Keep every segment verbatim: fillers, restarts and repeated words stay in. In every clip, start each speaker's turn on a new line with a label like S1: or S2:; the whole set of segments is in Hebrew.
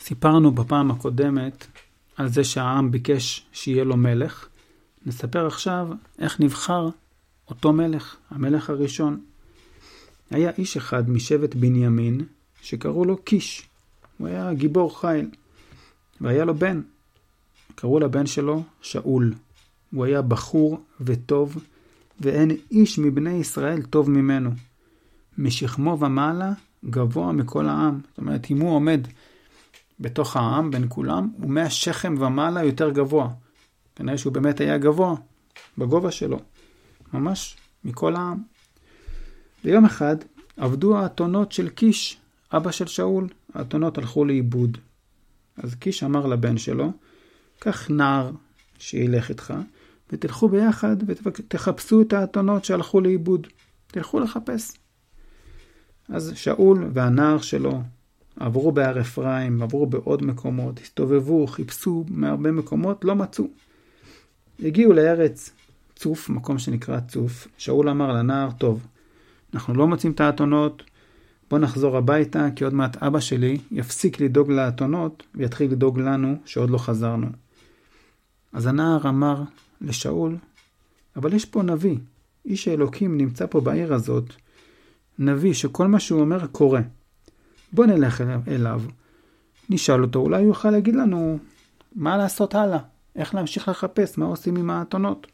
S1: סיפרנו בפעם הקודמת על זה שהעם ביקש שיהיה לו מלך. נספר עכשיו איך נבחר אותו מלך, המלך הראשון. היה איש אחד משבט בנימין שקראו לו קיש. הוא היה גיבור חיל. והיה לו בן. קראו לבן שלו שאול. הוא היה בחור וטוב, ואין איש מבני ישראל טוב ממנו. משכמו ומעלה גבוה מכל העם. זאת אומרת, אם הוא עומד בתוך העם בין כולם, הוא מהשכם ומעלה יותר גבוה. כנראה שהוא באמת היה גבוה בגובה שלו. ממש מכל העם. ביום אחד עבדו האתונות של קיש, אבא של שאול. האתונות הלכו לאיבוד. אז קיש אמר לבן שלו, קח נער שילך איתך, ותלכו ביחד ותחפשו את האתונות שהלכו לאיבוד. תלכו לחפש. אז שאול והנער שלו עברו בהר אפרים, עברו בעוד מקומות, הסתובבו, חיפשו מהרבה מקומות, לא מצאו. הגיעו לארץ צוף, מקום שנקרא צוף. שאול אמר לנער, טוב, אנחנו לא מוצאים את האתונות, בוא נחזור הביתה, כי עוד מעט אבא שלי יפסיק לדאוג לאתונות, ויתחיל לדאוג לנו שעוד לא חזרנו. אז הנער אמר לשאול, אבל יש פה נביא, איש האלוקים נמצא פה בעיר הזאת, נביא שכל מה שהוא אומר קורה. בוא נלך אליו, נשאל אותו, אולי הוא יוכל להגיד לנו מה לעשות הלאה, איך להמשיך לחפש, מה עושים עם האתונות.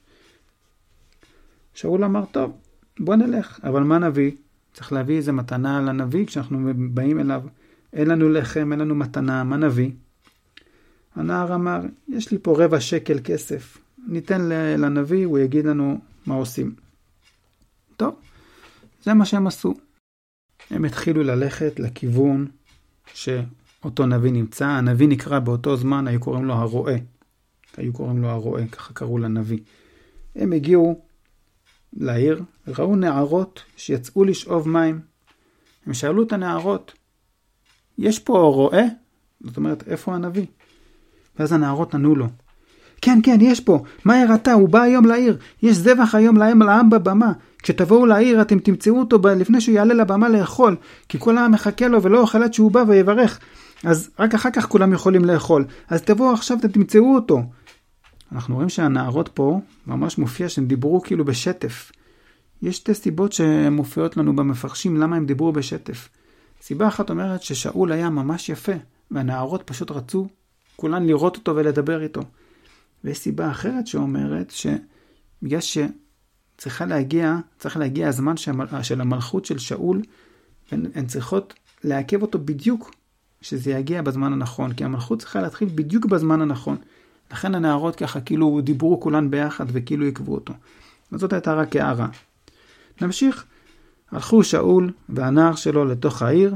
S1: שאול אמר, טוב, בוא נלך, אבל מה נביא? צריך להביא איזה מתנה לנביא כשאנחנו באים אליו. אין לנו לחם, אין לנו מתנה, מה נביא? הנער אמר, יש לי פה רבע שקל כסף, ניתן לנביא, הוא יגיד לנו מה עושים. טוב, זה מה שהם עשו. הם התחילו ללכת לכיוון שאותו נביא נמצא. הנביא נקרא באותו זמן, היו קוראים לו הרועה. היו קוראים לו הרועה, ככה קראו לנביא. הם הגיעו לעיר, ראו נערות שיצאו לשאוב מים. הם שאלו את הנערות, יש פה רועה? זאת אומרת, איפה הנביא? ואז הנערות ענו לו, כן, כן, יש פה. מה הראתה? הוא בא היום לעיר. יש זבח היום להם לעם בבמה. כשתבואו לעיר אתם תמצאו אותו לפני שהוא יעלה לבמה לאכול, כי כל העם מחכה לו ולא אוכל עד שהוא בא ויברך. אז רק אחר כך כולם יכולים לאכול. אז תבואו עכשיו ותמצאו אותו. אנחנו רואים שהנערות פה ממש מופיע שהם דיברו כאילו בשטף. יש שתי סיבות שמופיעות לנו במפרשים למה הם דיברו בשטף. סיבה אחת אומרת ששאול היה ממש יפה, והנערות פשוט רצו כולן לראות אותו ולדבר איתו. ויש סיבה אחרת שאומרת שבגלל שצריכה להגיע, צריך להגיע הזמן של המלכות של שאול, הן צריכות לעכב אותו בדיוק שזה יגיע בזמן הנכון, כי המלכות צריכה להתחיל בדיוק בזמן הנכון. לכן הנערות ככה כאילו דיברו כולן ביחד וכאילו יקבו אותו. וזאת הייתה רק הערה. נמשיך. הלכו שאול והנער שלו לתוך העיר,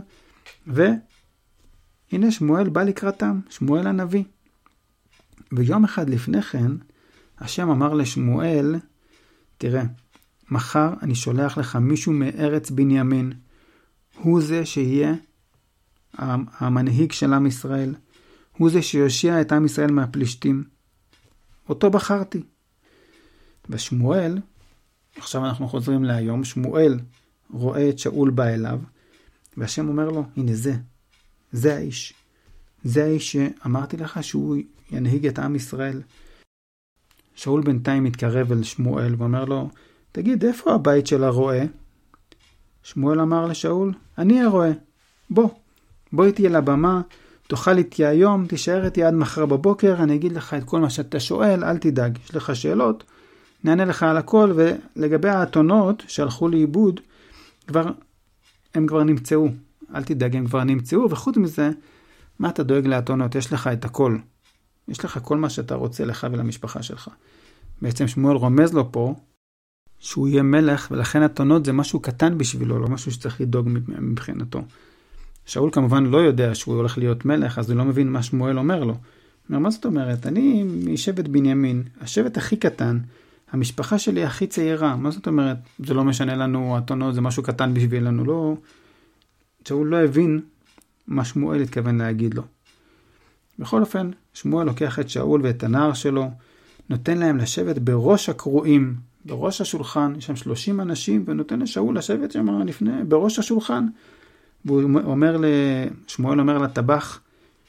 S1: והנה שמואל בא לקראתם, שמואל הנביא. ויום אחד לפני כן, השם אמר לשמואל, תראה, מחר אני שולח לך מישהו מארץ בנימין. הוא זה שיהיה המנהיג של עם ישראל. הוא זה שיושיע את עם ישראל מהפלישתים. אותו בחרתי. ושמואל, עכשיו אנחנו חוזרים להיום, שמואל רואה את שאול בא אליו, והשם אומר לו, הנה זה, זה האיש. זה האיש שאמרתי לך שהוא ינהיג את עם ישראל. שאול בינתיים מתקרב אל שמואל ואומר לו, תגיד, איפה הבית של הרועה? שמואל אמר לשאול, אני הרועה. בוא, בוא איתי אל הבמה, תאכל איתי היום, תישאר איתי עד מחר בבוקר, אני אגיד לך את כל מה שאתה שואל, אל תדאג. יש לך שאלות, נענה לך על הכל, ולגבי האתונות שהלכו לאיבוד, כבר, הם כבר נמצאו. אל תדאג, הם כבר נמצאו, וחוץ מזה, מה אתה דואג לאתונות? יש לך את הכל. יש לך כל מה שאתה רוצה לך ולמשפחה שלך. בעצם שמואל רומז לו פה, שהוא יהיה מלך, ולכן אתונות זה משהו קטן בשבילו, לא משהו שצריך לדאוג מבחינתו. שאול כמובן לא יודע שהוא הולך להיות מלך, אז הוא לא מבין מה שמואל אומר לו. אומר, מה זאת אומרת? אני משבט בנימין, השבט הכי קטן, המשפחה שלי הכי צעירה. מה זאת אומרת? זה לא משנה לנו, אתונות זה משהו קטן בשבילנו. לא... שאול לא הבין מה שמואל התכוון להגיד לו. בכל אופן, שמואל לוקח את שאול ואת הנער שלו, נותן להם לשבת בראש הקרואים, בראש השולחן, יש שם שלושים אנשים, ונותן לשאול לשבת שם לפני, בראש השולחן. והוא אומר, שמואל אומר לטבח,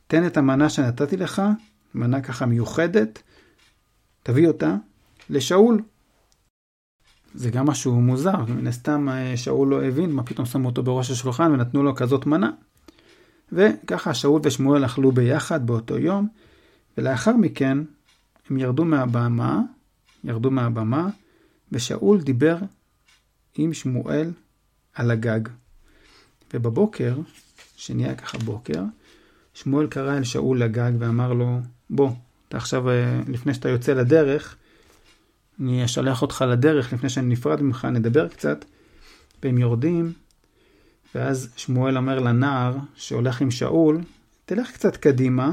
S1: תן את המנה שנתתי לך, מנה ככה מיוחדת, תביא אותה לשאול. זה גם משהו מוזר, מן הסתם שאול לא הבין, מה פתאום שמו אותו בראש השולחן ונתנו לו כזאת מנה. וככה שאול ושמואל אכלו ביחד באותו יום, ולאחר מכן הם ירדו מהבמה, ירדו מהבמה, ושאול דיבר עם שמואל על הגג. ובבוקר, שנהיה ככה בוקר, שמואל קרא אל שאול לגג ואמר לו, בוא, אתה עכשיו, לפני שאתה יוצא לדרך, אני אשלח אותך לדרך, לפני שאני נפרד ממך, נדבר קצת, והם יורדים, ואז שמואל אומר לנער שהולך עם שאול, תלך קצת קדימה,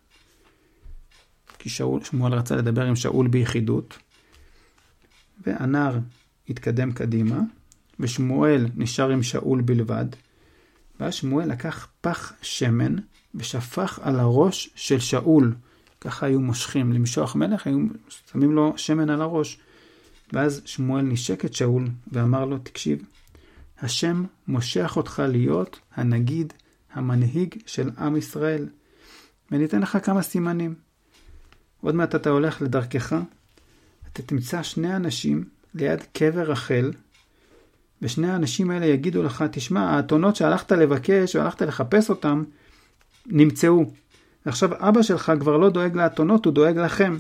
S1: כי שאול, שמואל רצה לדבר עם שאול ביחידות, והנער התקדם קדימה, ושמואל נשאר עם שאול בלבד, ואז שמואל לקח פח שמן, ושפך על הראש של שאול, ככה היו מושכים, למשוח מלך, היו שמים לו שמן על הראש, ואז שמואל נשק את שאול, ואמר לו, תקשיב, השם מושך אותך להיות הנגיד, המנהיג של עם ישראל, וניתן לך כמה סימנים. עוד מעט אתה הולך לדרכך, אתה תמצא שני אנשים ליד קבר רחל, ושני האנשים האלה יגידו לך, תשמע, האתונות שהלכת לבקש והלכת לחפש אותם, נמצאו. ועכשיו אבא שלך כבר לא דואג לאתונות, הוא דואג לכם.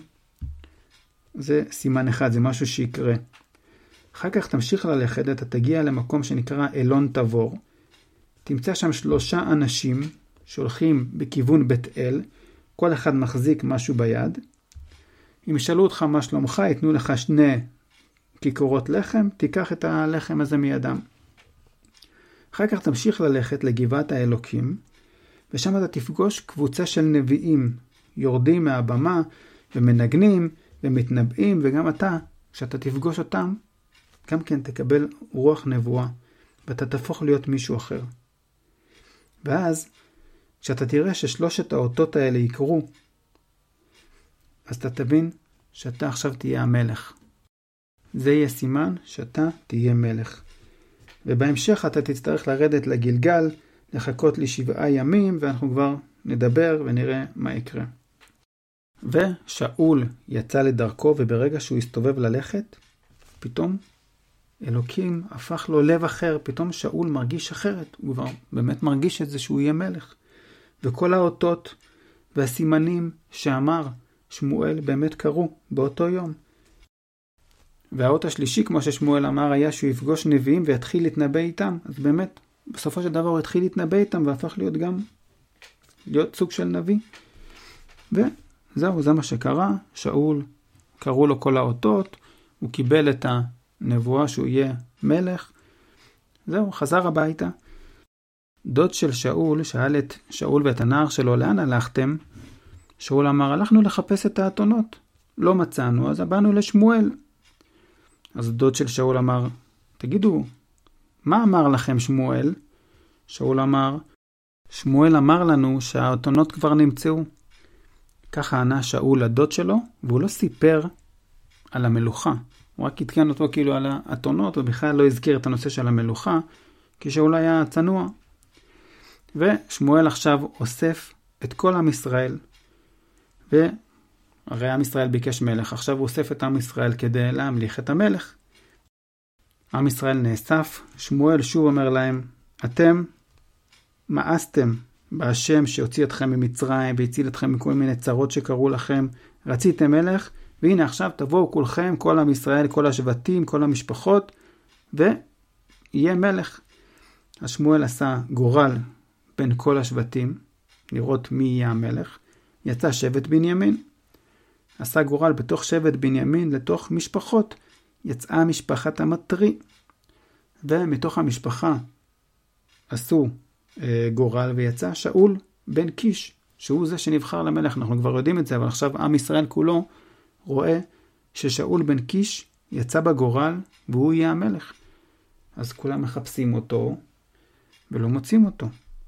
S1: זה סימן אחד, זה משהו שיקרה. אחר כך תמשיך ללכת, אתה תגיע למקום שנקרא אלון תבור. תמצא שם שלושה אנשים שהולכים בכיוון בית אל, כל אחד מחזיק משהו ביד. אם ישאלו אותך מה שלומך, ייתנו לך שני כיכורות לחם, תיקח את הלחם הזה מידם. אחר כך תמשיך ללכת לגבעת האלוקים, ושם אתה תפגוש קבוצה של נביאים, יורדים מהבמה ומנגנים ומתנבאים, וגם אתה, כשאתה תפגוש אותם, גם כן תקבל רוח נבואה, ואתה תהפוך להיות מישהו אחר. ואז, כשאתה תראה ששלושת האותות האלה יקרו, אז אתה תבין שאתה עכשיו תהיה המלך. זה יהיה סימן שאתה תהיה מלך. ובהמשך אתה תצטרך לרדת לגלגל, לחכות לי שבעה ימים, ואנחנו כבר נדבר ונראה מה יקרה. ושאול יצא לדרכו, וברגע שהוא הסתובב ללכת, פתאום אלוקים הפך לו לב אחר, פתאום שאול מרגיש אחרת, הוא כבר באמת מרגיש את זה שהוא יהיה מלך. וכל האותות והסימנים שאמר שמואל באמת קרו באותו יום. והאות השלישי, כמו ששמואל אמר, היה שהוא יפגוש נביאים ויתחיל להתנבא איתם. אז באמת, בסופו של דבר הוא התחיל להתנבא איתם והפך להיות גם, להיות סוג של נביא. וזהו, זה מה שקרה. שאול, קראו לו כל האותות, הוא קיבל את הנבואה שהוא יהיה מלך. זהו, חזר הביתה. דוד של שאול שאל את שאול ואת הנער שלו, לאן הלכתם? שאול אמר, הלכנו לחפש את האתונות. לא מצאנו, אז באנו לשמואל. אז דוד של שאול אמר, תגידו, מה אמר לכם שמואל? שאול אמר, שמואל אמר לנו שהאתונות כבר נמצאו. ככה ענה שאול לדוד שלו, והוא לא סיפר על המלוכה. הוא רק התקן אותו כאילו על האתונות, ובכלל לא הזכיר את הנושא של המלוכה, כי שאול היה צנוע. ושמואל עכשיו אוסף את כל עם ישראל, והרי עם ישראל ביקש מלך, עכשיו הוא אוסף את עם ישראל כדי להמליך את המלך. עם ישראל נאסף, שמואל שוב אומר להם, אתם מאסתם בהשם שהוציא אתכם ממצרים והציל אתכם מכל מיני צרות שקרו לכם, רציתם מלך, והנה עכשיו תבואו כולכם, כל עם ישראל, כל השבטים, כל המשפחות, ויהיה מלך. אז שמואל עשה גורל בין כל השבטים, לראות מי יהיה המלך. יצא שבט בנימין. עשה גורל בתוך שבט בנימין לתוך משפחות. יצאה משפחת המטרי. ומתוך המשפחה עשו אה, גורל ויצא שאול בן קיש, שהוא זה שנבחר למלך. אנחנו כבר יודעים את זה, אבל עכשיו עם ישראל כולו רואה ששאול בן קיש יצא בגורל והוא יהיה המלך. אז כולם מחפשים אותו ולא מוצאים אותו.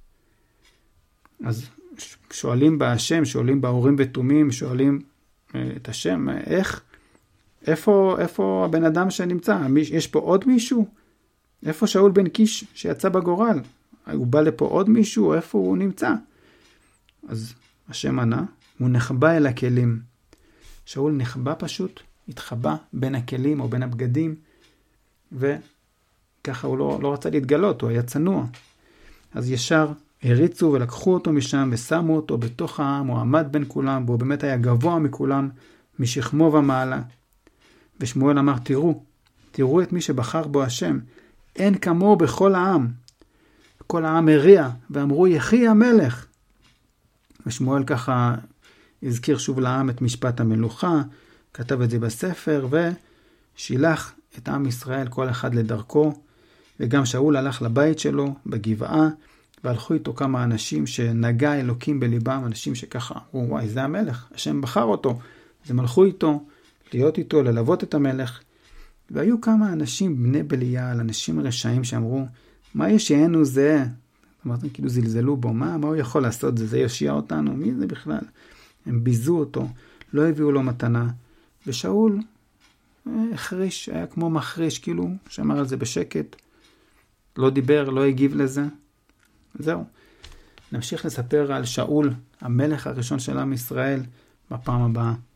S1: אז שואלים בהשם, שואלים בהורים ותומים, שואלים את השם, איך, איפה, איפה הבן אדם שנמצא? יש פה עוד מישהו? איפה שאול בן קיש שיצא בגורל? הוא בא לפה עוד מישהו? איפה הוא נמצא? אז השם ענה, הוא נחבא אל הכלים. שאול נחבא פשוט, התחבא בין הכלים או בין הבגדים, וככה הוא לא, לא רצה להתגלות, הוא היה צנוע. אז ישר הריצו ולקחו אותו משם ושמו אותו בתוך העם, הוא עמד בין כולם, והוא באמת היה גבוה מכולם, משכמו ומעלה. ושמואל אמר, תראו, תראו את מי שבחר בו השם, אין כמוהו בכל העם. כל העם הריע ואמרו, יחי המלך. ושמואל ככה הזכיר שוב לעם את משפט המלוכה, כתב את זה בספר, ושילח את עם ישראל כל אחד לדרכו, וגם שאול הלך לבית שלו בגבעה, והלכו איתו כמה אנשים שנגע אלוקים בליבם, אנשים שככה אמרו, וואי, זה המלך, השם בחר אותו. אז הם הלכו איתו, להיות איתו, ללוות את המלך. והיו כמה אנשים בני בליעל, אנשים רשעים שאמרו, מה ישענו זה? אמרתם, כאילו זלזלו בו, מה, מה הוא יכול לעשות? זה, זה יושיע אותנו? מי זה בכלל? הם ביזו אותו, לא הביאו לו מתנה. ושאול החריש, היה כמו מחריש, כאילו, שאמר על זה בשקט, לא דיבר, לא הגיב לזה. זהו. נמשיך לספר על שאול, המלך הראשון של עם ישראל, בפעם הבאה.